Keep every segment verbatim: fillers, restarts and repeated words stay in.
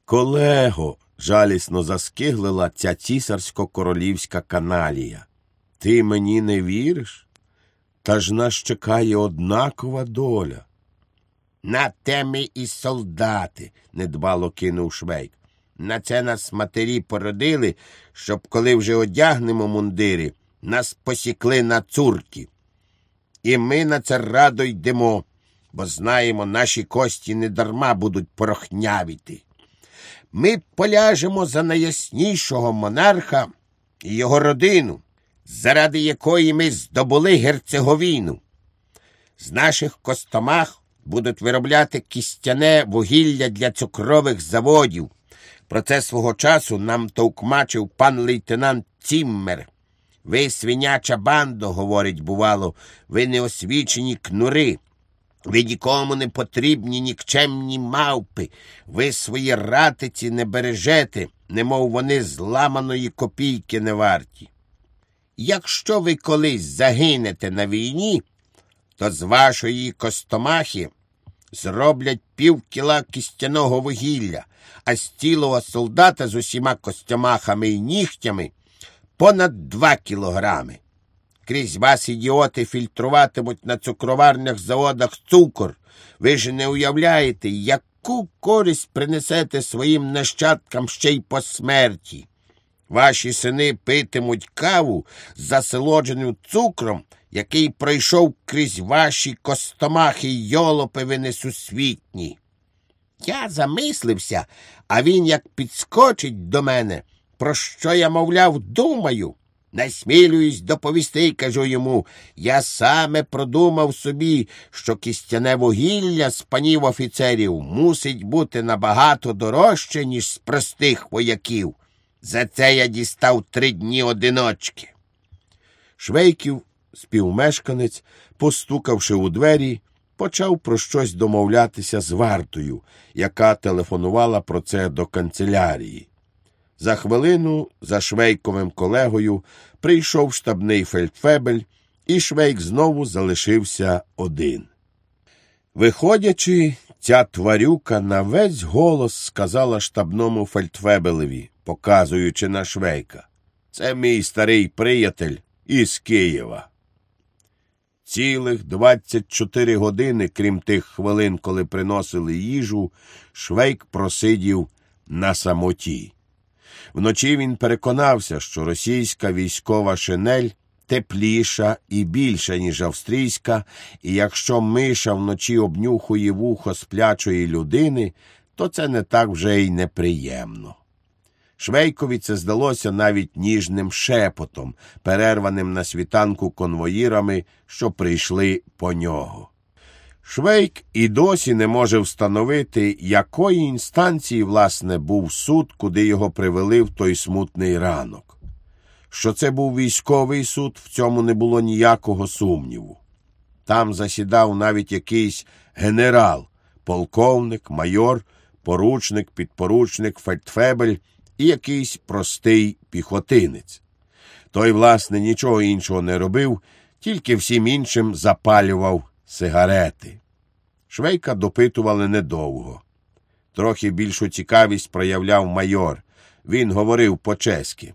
Колего, жалісно заскиглила ця цісарсько-королівська каналія. Ти мені не віриш? Та ж нас чекає однакова доля. На те ми і солдати, недбало кинув Швейк. На це нас матері породили, щоб коли вже одягнемо мундири, нас посікли на цурки. І ми на це радо йдемо, бо знаємо, наші кості недарма будуть порохнявіти. Ми поляжемо за найяснішого монарха і його родину, заради якої ми здобули Герцеговіну. З наших костомах будуть виробляти кістяне вугілля для цукрових заводів. Про це свого часу нам товкмачив пан лейтенант Ціммер. Ви, свиняча бандо, говорить, бувало, ви неосвічені кнури. Ви нікому не потрібні нікчемні мавпи. Ви свої ратиці не бережете, немов вони зламаної копійки не варті. Якщо ви колись загинете на війні, то з вашої костомахи зроблять пів кіла кістяного вугілля, а з цілого солдата з усіма костомахами і нігтями понад два кілограми. Крізь вас, ідіоти, фільтруватимуть на цукроварних заводах цукор. Ви ж не уявляєте, яку користь принесете своїм нащадкам ще й по смерті. Ваші сини питимуть каву, засолоджену цукром, який пройшов крізь ваші костомахи й йолопи ви несусвітні. Я замислився, а він як підскочить до мене, про що я, мовляв, думаю. Насмілююсь доповісти, кажу йому, я саме продумав собі, що кістяне вугілля з панів офіцерів мусить бути набагато дорожче, ніж з простих вояків. За це я дістав три дні одиночки. Швейків, співмешканець, постукавши у двері, почав про щось домовлятися з вартою, яка телефонувала про це до канцелярії. За хвилину за Швейковим колегою прийшов штабний фельдфебель, і Швейк знову залишився один. Виходячи, ця тварюка на весь голос сказала штабному фельдфебелеві, показуючи на Швейка: «Це мій старий приятель із Києва». Цілих двадцять чотири години, крім тих хвилин, коли приносили їжу, Швейк просидів на самоті. Вночі він переконався, що російська військова шинель тепліша і більша, ніж австрійська, і якщо миша вночі обнюхує вухо сплячої людини, то це не так вже й неприємно. Швейкові це здалося навіть ніжним шепотом, перерваним на світанку конвоїрами, що прийшли по нього. Швейк і досі не може встановити, якої інстанції, власне, був суд, куди його привели в той смутний ранок. Що це був військовий суд, в цьому не було ніякого сумніву. Там засідав навіть якийсь генерал, полковник, майор, поручник, підпоручник, фельдфебель і якийсь простий піхотинець. Той, власне, нічого іншого не робив, тільки всім іншим запалював сигарети. Швейка допитували недовго. Трохи більшу цікавість проявляв майор. Він говорив по-чеськи.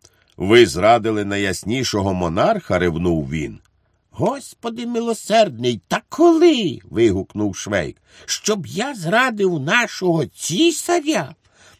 «Ви зрадили найяснішого монарха?» – ревнув він. «Господи милосердний, та коли?» – вигукнув Швейк. «Щоб я зрадив нашого цісаря?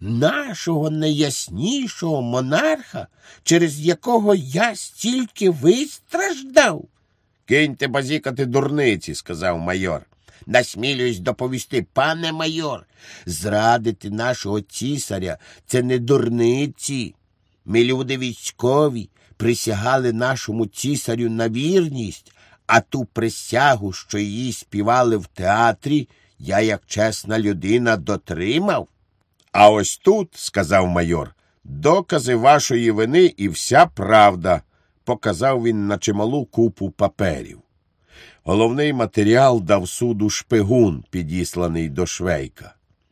Нашого найяснішого монарха, через якого я стільки вистраждав?» «Киньте базікати дурниці», – сказав майор. «Насмілююсь доповісти, пане майор, зрадити нашого цісаря – це не дурниці. Ми, люди військові, присягали нашому цісарю на вірність, а ту присягу, що її співали в театрі, я, як чесна людина, дотримав». «А ось тут, – сказав майор, – докази вашої вини і вся правда», – показав він на чималу купу паперів. Головний матеріал дав суду шпигун, підісланий до Швейка.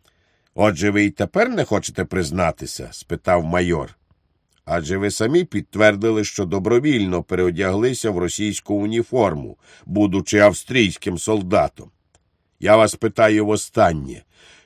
«Отже, ви й тепер не хочете признатися?» – спитав майор. «Адже ви самі підтвердили, що добровільно переодяглися в російську уніформу, будучи австрійським солдатом. Я вас питаю востаннє,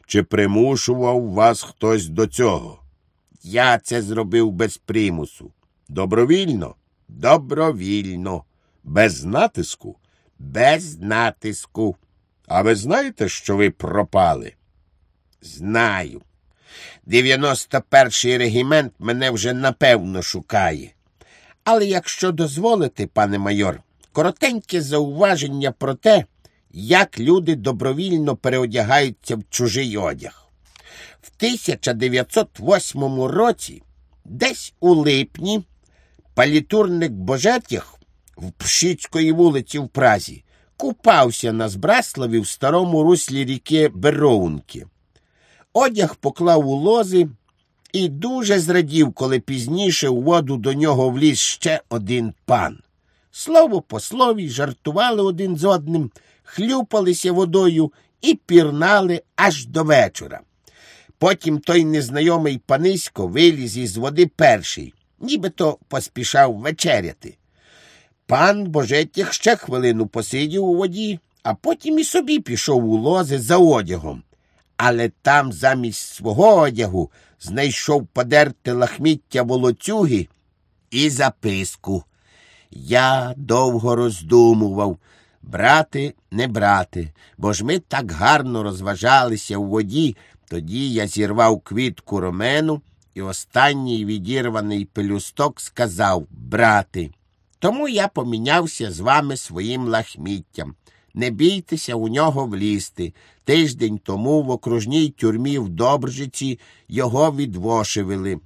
Чи примушував вас хтось до цього? Я це зробив без примусу. Добровільно? Добровільно. Без натиску? Без натиску. А ви знаєте, що ви пропали? Знаю. дев'яносто перший регімент мене вже напевно шукає. Але якщо дозволите, пане майор, коротеньке зауваження про те, як люди добровільно переодягаються в чужий одяг. В тисяча дев'ятсот восьмому році, десь у липні, палітурник Божетєх в Пшицької вулиці в Празі купався на Збраславі в старому руслі ріки Бероунки. Одяг поклав у лози і дуже зрадів, коли пізніше у воду до нього вліз ще один пан. Слово по слові жартували один з одним, хлюпалися водою і пірнали аж до вечора. Потім той незнайомий панисько виліз із води перший, нібито поспішав вечеряти. Пан Божетєх ще хвилину посидів у воді, а потім і собі пішов у лози за одягом. Але там замість свого одягу знайшов подерте лахміття волоцюги і записку. Я довго роздумував, брати, не брати, бо ж ми так гарно розважалися у воді. Тоді я зірвав квітку ромену і останній відірваний пелюсток сказав брати. Тому я помінявся з вами своїм лахміттям. Не бійтеся у нього влізти. Тиждень тому в окружній тюрмі в Добржиці його відвошивили.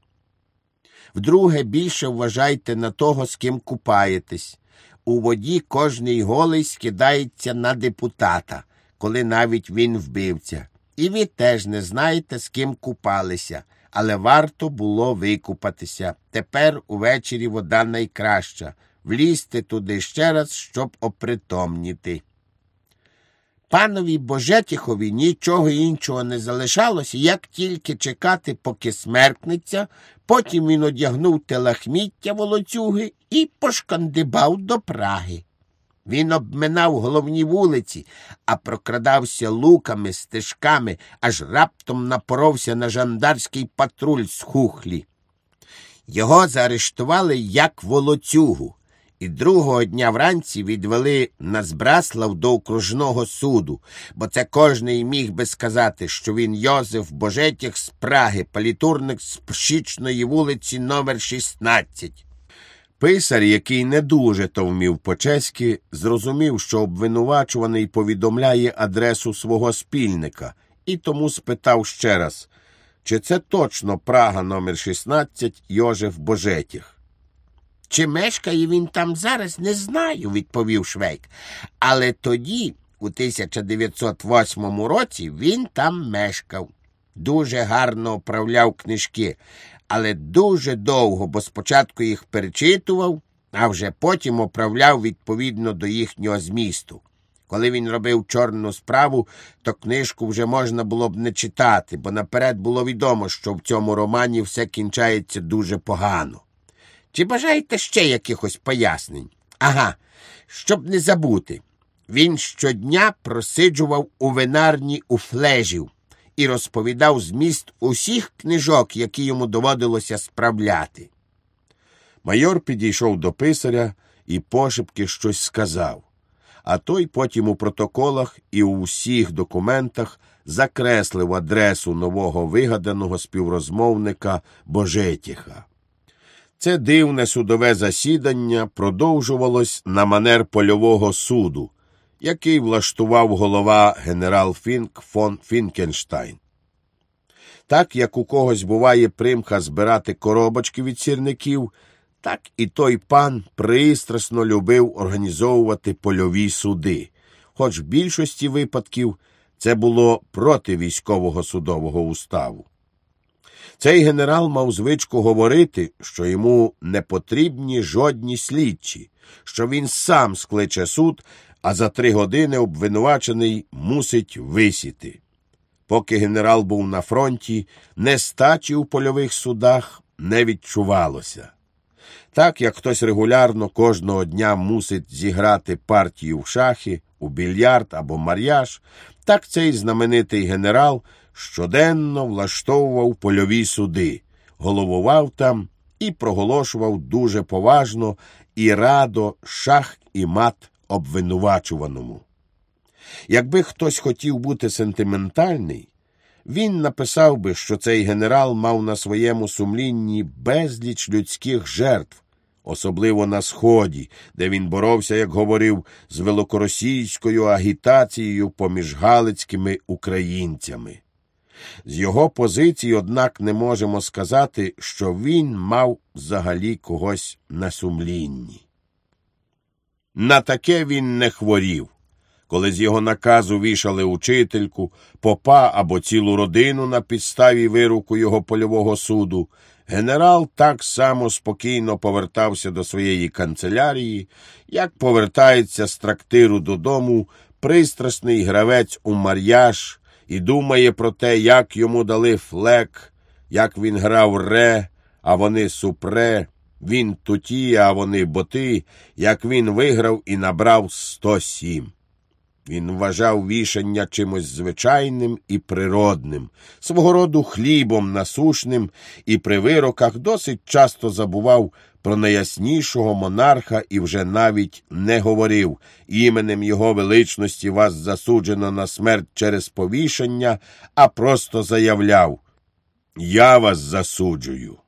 Вдруге, більше вважайте на того, з ким купаєтесь. У воді кожний голий скидається на депутата, коли навіть він вбивця. І ви теж не знаєте, з ким купалися, але варто було викупатися. Тепер увечері вода найкраща. Влізьте туди ще раз, щоб опритомніти. Панові Божетєхові нічого іншого не залишалося, як тільки чекати, поки смеркнеться. Потім він одягнув те лахміття волоцюги і пошкандибав до Праги. Він обминав головні вулиці, а прокрадався луками, стежками, аж раптом напоровся на жандарський патруль з Хухлі. Його заарештували як волоцюгу, і другого дня вранці відвели на Збраслав до окружного суду, бо це кожний міг би сказати, що він Йозеф Божетєх з Праги, палітурник з Пшичної вулиці номер шістнадцять. Писар, який не дуже то вмів по-чеськи, зрозумів, що обвинувачуваний повідомляє адресу свого спільника, і тому спитав ще раз, чи це точно Прага номер шістнадцять Йозеф Божетєх. Чи мешкає він там зараз, не знаю, відповів Швейк. Але тоді, у тисяча дев'ятсот восьмому році, він там мешкав. Дуже гарно оправляв книжки, але дуже довго, бо спочатку їх перечитував, а вже потім оправляв відповідно до їхнього змісту. Коли він робив чорну справу, то книжку вже можна було б не читати, бо наперед було відомо, що в цьому романі все кінчається дуже погано. Чи бажаєте ще якихось пояснень? Ага, щоб не забути. Він щодня просиджував у винарні у Флежів і розповідав зміст усіх книжок, які йому доводилося справляти. Майор підійшов до писаря і пошепки щось сказав, а той потім у протоколах і у всіх документах закреслив адресу нового вигаданого співрозмовника Божетєха. Це дивне судове засідання продовжувалось на манер польового суду, який влаштував голова генерал Фінк фон Фінкенштайн. Так, як у когось буває примха збирати коробочки від сірників, так і той пан пристрасно любив організовувати польові суди, хоч в більшості випадків це було проти військового судового уставу. Цей генерал мав звичку говорити, що йому не потрібні жодні слідчі, що він сам скличе суд, а за три години обвинувачений мусить висіти. Поки генерал був на фронті, нестачі у польових судах не відчувалося. Так, як хтось регулярно кожного дня мусить зіграти партію в шахи, у більярд або мар'яж, Так цей знаменитий генерал щоденно влаштовував польові суди, головував там і проголошував дуже поважно і радо шах і мат обвинувачуваному. Якби хтось хотів бути сентиментальний, він написав би, що цей генерал мав на своєму сумлінні безліч людських жертв, особливо на Сході, де він боровся, як говорив, з великоросійською агітацією поміж галицькими українцями. З його позиції, однак, не можемо сказати, що він мав взагалі когось на сумлінні. На таке він не хворів. Коли з його наказу вішали учительку, попа або цілу родину на підставі вироку його польового суду, генерал так само спокійно повертався до своєї канцелярії, як повертається з трактиру додому пристрасний гравець у мар'яж і думає про те, як йому дали флек, як він грав ре, а вони супре, він туті, а вони боти, як він виграв і набрав сто сім. Він вважав вішання чимось звичайним і природним, свого роду хлібом насушним, і при вироках досить часто забував про найяснішого монарха і вже навіть не говорив: «Іменем його величності вас засуджено на смерть через повішення», а просто заявляв: «Я вас засуджую».